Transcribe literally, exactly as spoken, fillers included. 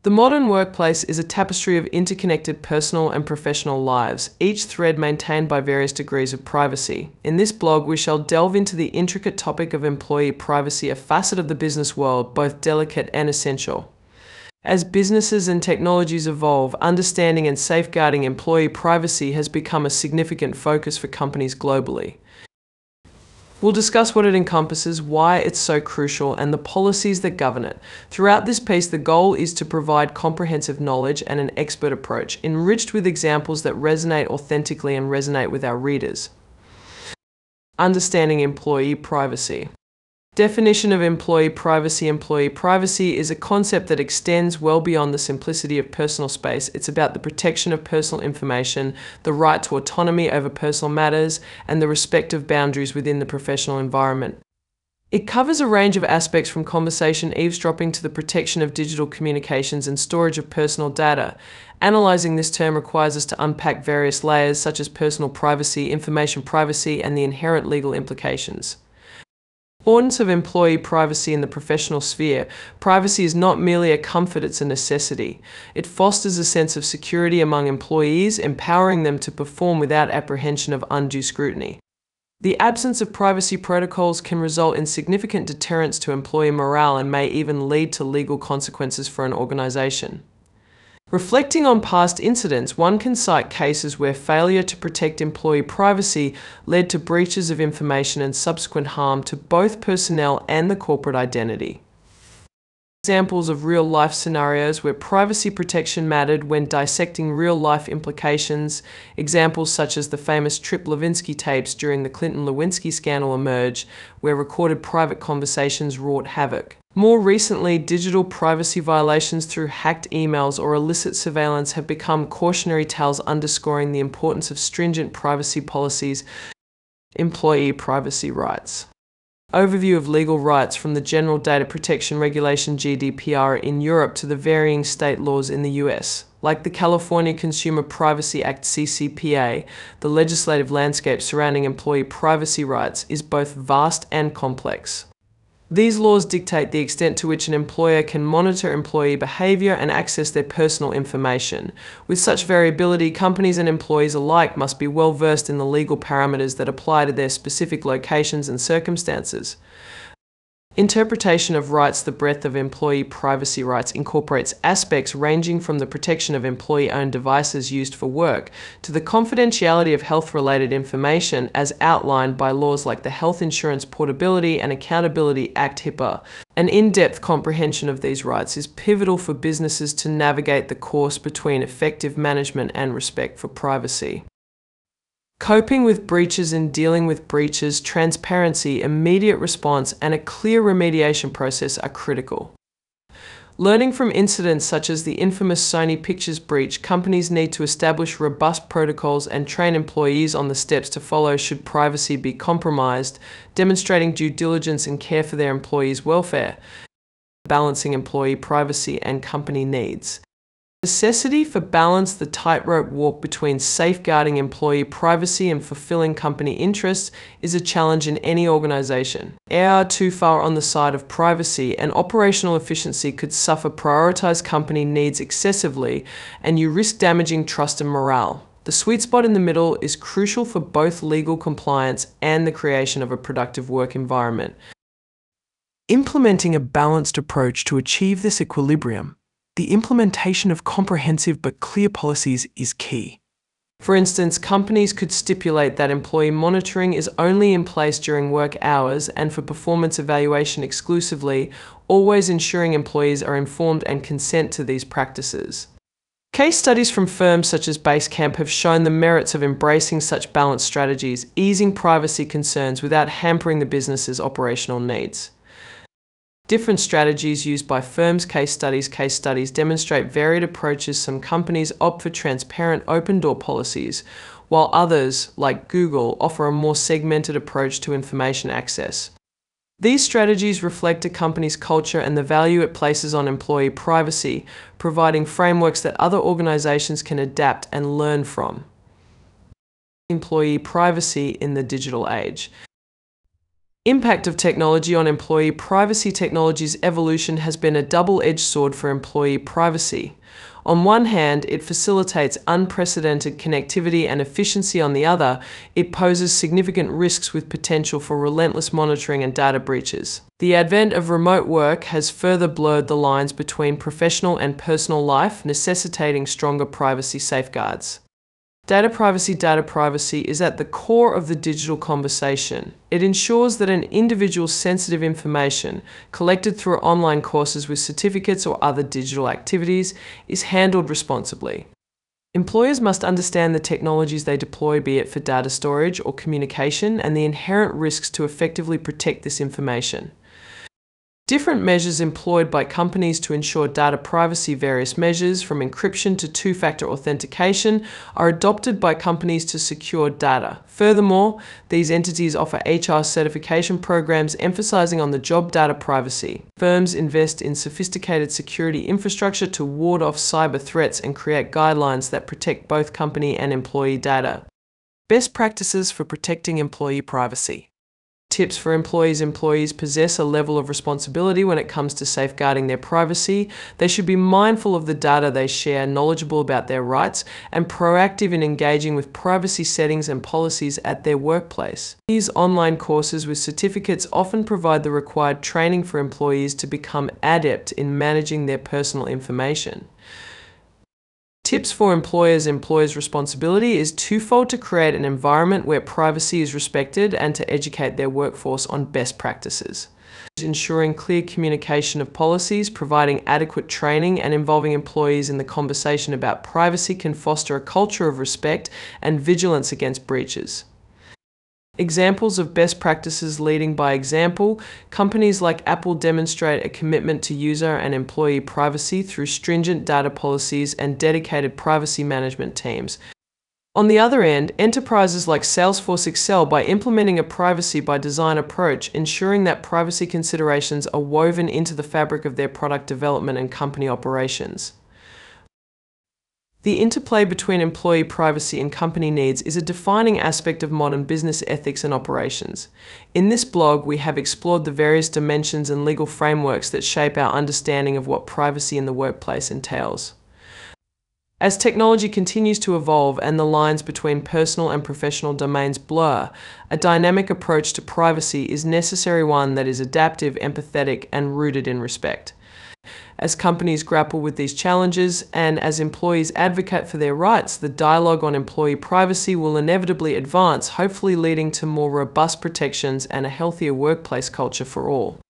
The modern workplace is a tapestry of interconnected personal and professional lives, each thread maintained by various degrees of privacy. In this blog, we shall delve into the intricate topic of employee privacy, a facet of the business world, both delicate and essential. As businesses and technologies evolve, understanding and safeguarding employee privacy has become a significant focus for companies globally. We'll discuss what it encompasses, why it's so crucial, and the policies that govern it. Throughout this piece, the goal is to provide comprehensive knowledge and an expert approach, enriched with examples that resonate authentically and resonate with our readers. Understanding employee privacy. Definition of employee privacy. Employee privacy is a concept that extends well beyond the simplicity of personal space. It's about the protection of personal information, the right to autonomy over personal matters, and the respect of boundaries within the professional environment. It covers a range of aspects from conversation eavesdropping to the protection of digital communications and storage of personal data. Analyzing this term requires us to unpack various layers such as personal privacy, information privacy, and the inherent legal implications. Importance of employee privacy in the professional sphere. Privacy is not merely a comfort, it's a necessity. It fosters a sense of security among employees, empowering them to perform without apprehension of undue scrutiny. The absence of privacy protocols can result in significant deterrence to employee morale and may even lead to legal consequences for an organization. Reflecting on past incidents, one can cite cases where failure to protect employee privacy led to breaches of information and subsequent harm to both personnel and the corporate identity. Examples of real-life scenarios where privacy protection mattered when dissecting real-life implications. Examples such as the famous Trip Lewinsky tapes during the Clinton-Lewinsky scandal emerge, where recorded private conversations wrought havoc. More recently, digital privacy violations through hacked emails or illicit surveillance have become cautionary tales underscoring the importance of stringent privacy policies. Employee privacy rights. Overview of legal rights from the General Data Protection Regulation G D P R in Europe to the varying state laws in the U S. Like the California Consumer Privacy Act C C P A, the legislative landscape surrounding employee privacy rights is both vast and complex. These laws dictate the extent to which an employer can monitor employee behavior and access their personal information. With such variability, companies and employees alike must be well versed in the legal parameters that apply to their specific locations and circumstances. Interpretation of rights. The breadth of employee privacy rights incorporates aspects ranging from the protection of employee-owned devices used for work to the confidentiality of health-related information as outlined by laws like the Health Insurance Portability and Accountability Act HIPAA. An in-depth comprehension of these rights is pivotal for businesses to navigate the course between effective management and respect for privacy. Coping with breaches and dealing with breaches, transparency, immediate response, and a clear remediation process are critical. Learning from incidents such as the infamous Sony Pictures breach, companies need to establish robust protocols and train employees on the steps to follow should privacy be compromised, demonstrating due diligence and care for their employees' welfare. Balancing employee privacy and company needs. Necessity for balance. The tightrope walk between safeguarding employee privacy and fulfilling company interests is a challenge in any organization. Err too far on the side of privacy and operational efficiency could suffer. Prioritize company needs excessively and you risk damaging trust and morale. The sweet spot in the middle is crucial for both legal compliance and the creation of a productive work environment. Implementing a balanced approach to achieve this equilibrium. The implementation of comprehensive but clear policies is key. For instance, companies could stipulate that employee monitoring is only in place during work hours and for performance evaluation exclusively, always ensuring employees are informed and consent to these practices. Case studies from firms such as Basecamp have shown the merits of embracing such balanced strategies, easing privacy concerns without hampering the business's operational needs. Different strategies used by firms. Case studies. Case studies demonstrate varied approaches. Some companies opt for transparent open-door policies, while others, like Google, offer a more segmented approach to information access. These strategies reflect a company's culture and the value it places on employee privacy, providing frameworks that other organizations can adapt and learn from. Employee privacy in the digital age. Impact of technology on employee privacy. Technology's evolution has been a double-edged sword for employee privacy. On one hand, it facilitates unprecedented connectivity and efficiency. On the other, it poses significant risks with potential for relentless monitoring and data breaches. The advent of remote work has further blurred the lines between professional and personal life, necessitating stronger privacy safeguards. Data privacy. Data privacy is at the core of the digital conversation. It ensures that an individual's sensitive information, collected through online courses with certificates or other digital activities, is handled responsibly. Employers must understand the technologies they deploy, be it for data storage or communication, and the inherent risks to effectively protect this information. Different measures employed by companies to ensure data privacy. Various measures, from encryption to two-factor authentication, are adopted by companies to secure data. Furthermore, these entities offer H R certification programs emphasizing on-the-job data privacy. Firms invest in sophisticated security infrastructure to ward off cyber threats and create guidelines that protect both company and employee data. Best practices for protecting employee privacy. Tips for employees. Employees possess a level of responsibility when it comes to safeguarding their privacy. They should be mindful of the data they share, knowledgeable about their rights, and proactive in engaging with privacy settings and policies at their workplace. These online courses with certificates often provide the required training for employees to become adept in managing their personal information. Tips for employers. Employers' responsibility is twofold: to create an environment where privacy is respected and to educate their workforce on best practices. Ensuring clear communication of policies, providing adequate training, and involving employees in the conversation about privacy can foster a culture of respect and vigilance against breaches. Examples of best practices. Leading by example. Companies like Apple demonstrate a commitment to user and employee privacy through stringent data policies and dedicated privacy management teams. On the other end, enterprises like Salesforce excel by implementing a privacy by design approach, ensuring that privacy considerations are woven into the fabric of their product development and company operations. The interplay between employee privacy and company needs is a defining aspect of modern business ethics and operations. In this blog, we have explored the various dimensions and legal frameworks that shape our understanding of what privacy in the workplace entails. As technology continues to evolve and the lines between personal and professional domains blur, a dynamic approach to privacy is necessary, one that is adaptive, empathetic, and rooted in respect. As companies grapple with these challenges and as employees advocate for their rights, the dialogue on employee privacy will inevitably advance, hopefully leading to more robust protections and a healthier workplace culture for all.